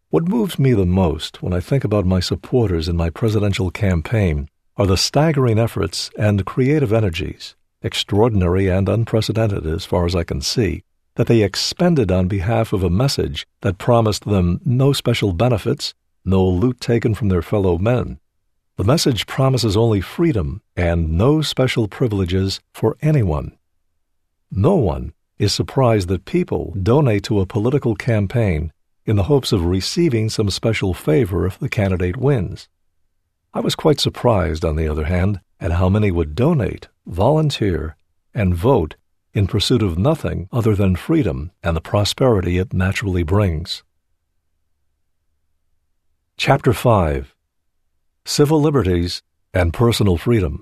What moves me the most when I think about my supporters in my presidential campaign are the staggering efforts and creative energies, extraordinary and unprecedented as far as I can see, that they expended on behalf of a message that promised them no special benefits, no loot taken from their fellow men. The message promises only freedom and no special privileges for anyone. No one is surprised that people donate to a political campaign in the hopes of receiving some special favor if the candidate wins. I was quite surprised, on the other hand, at how many would donate, volunteer, and vote in pursuit of nothing other than freedom and the prosperity it naturally brings. Chapter 5. Civil Liberties and Personal Freedom.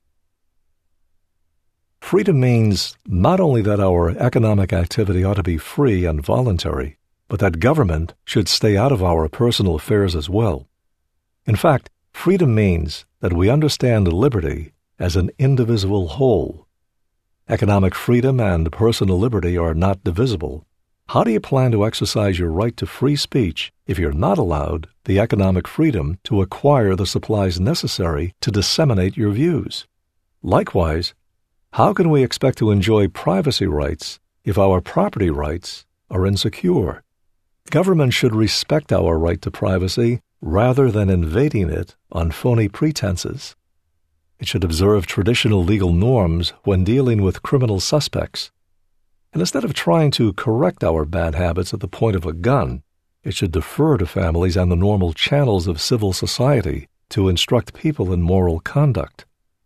Freedom means not only that our economic activity ought to be free and voluntary, but that government should stay out of our personal affairs as well. In fact, freedom means that we understand liberty as an indivisible whole. Economic freedom and personal liberty are not divisible. How do you plan to exercise your right to free speech if you're not allowed the economic freedom to acquire the supplies necessary to disseminate your views? Likewise, how can we expect to enjoy privacy rights if our property rights are insecure? Government should respect our right to privacy rather than invading it on phony pretenses. It should observe traditional legal norms when dealing with criminal suspects. And instead of trying to correct our bad habits at the point of a gun, it should defer to families and the normal channels of civil society to instruct people in moral conduct.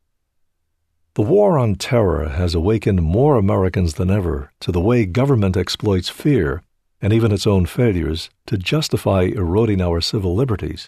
The war on terror has awakened more Americans than ever to the way government exploits fear and even its own failures to justify eroding our civil liberties.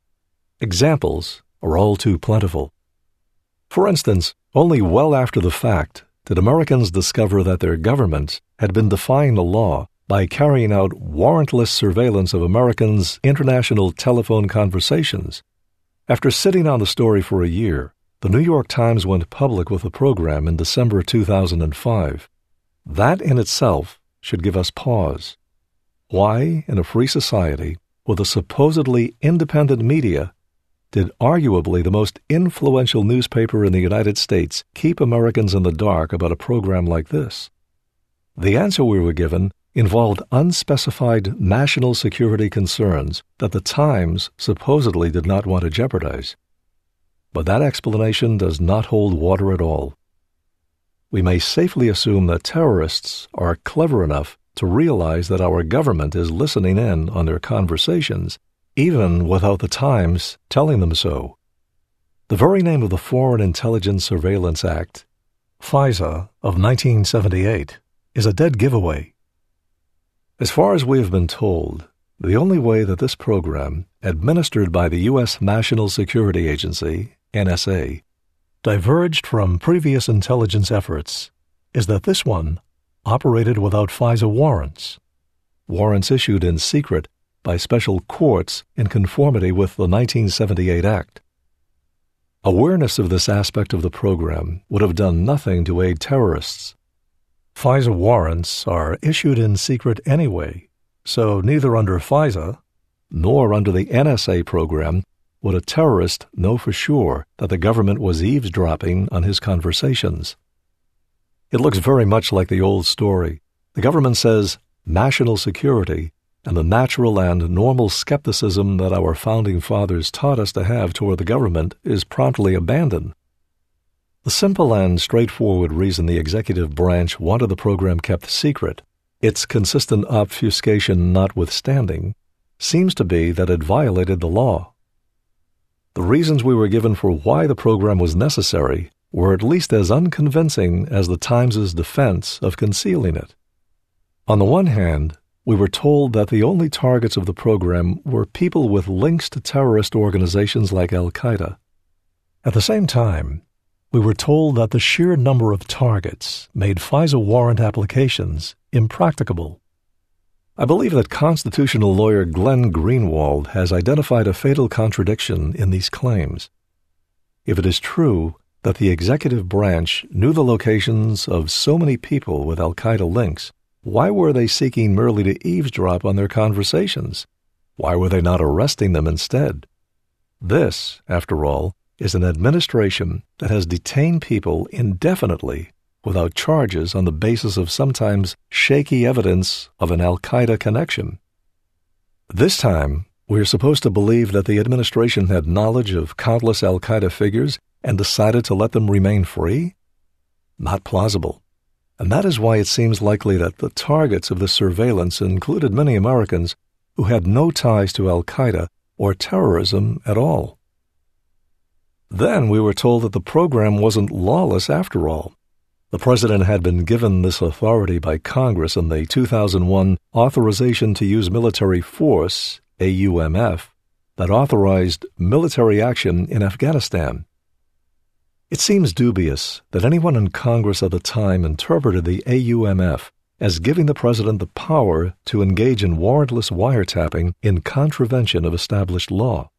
Examples are all too plentiful. For instance, only well after the fact did Americans discover that their governments had been defying the law by carrying out warrantless surveillance of Americans' international telephone conversations. After sitting on the story for a year, the New York Times went public with a program in December 2005. That in itself should give us pause. Why, in a free society, with a supposedly independent media, did arguably the most influential newspaper in the United States keep Americans in the dark about a program like this? The answer we were given involved unspecified national security concerns that the Times supposedly did not want to jeopardize. But that explanation does not hold water at all. We may safely assume that terrorists are clever enough to realize that our government is listening in on their conversations, even without the Times telling them so. The very name of the Foreign Intelligence Surveillance Act, FISA, of 1978, is a dead giveaway. As far as we have been told, the only way that this program, administered by the U.S. National Security Agency, NSA, diverged from previous intelligence efforts is that this one operated without FISA warrants issued in secret by special courts in conformity with the 1978 Act. Awareness of this aspect of the program would have done nothing to aid terrorists. FISA warrants are issued in secret anyway, so neither under FISA nor under the NSA program would a terrorist know for sure that the government was eavesdropping on his conversations. It looks very much like the old story. The government says national security, and the natural and normal skepticism that our founding fathers taught us to have toward the government is promptly abandoned. The simple and straightforward reason the executive branch wanted the program kept secret, its consistent obfuscation notwithstanding, seems to be that it violated the law. The reasons we were given for why the program was necessary were at least as unconvincing as the Times' defense of concealing it. On the one hand, we were told that the only targets of the program were people with links to terrorist organizations like Al-Qaeda. At the same time, we were told that the sheer number of targets made FISA warrant applications impracticable. I believe that constitutional lawyer Glenn Greenwald has identified a fatal contradiction in these claims. If it is true that the executive branch knew the locations of so many people with Al-Qaeda links, why were they seeking merely to eavesdrop on their conversations? Why were they not arresting them instead? This, after all, is an administration that has detained people indefinitely without charges on the basis of sometimes shaky evidence of an al-Qaeda connection. This time, we are supposed to believe that the administration had knowledge of countless al-Qaeda figures and decided to let them remain free? Not plausible. And that is why it seems likely that the targets of the surveillance included many Americans who had no ties to al-Qaeda or terrorism at all. Then we were told that the program wasn't lawless after all. The president had been given this authority by Congress in the 2001 Authorization to Use Military Force, AUMF, that authorized military action in Afghanistan. It seems dubious that anyone in Congress at the time interpreted the AUMF as giving the president the power to engage in warrantless wiretapping in contravention of established law.